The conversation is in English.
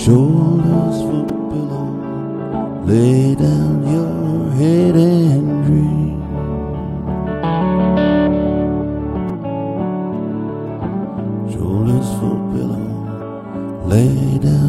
Shoulders for pillow, lay down your head and dream. Shoulders for pillow, lay down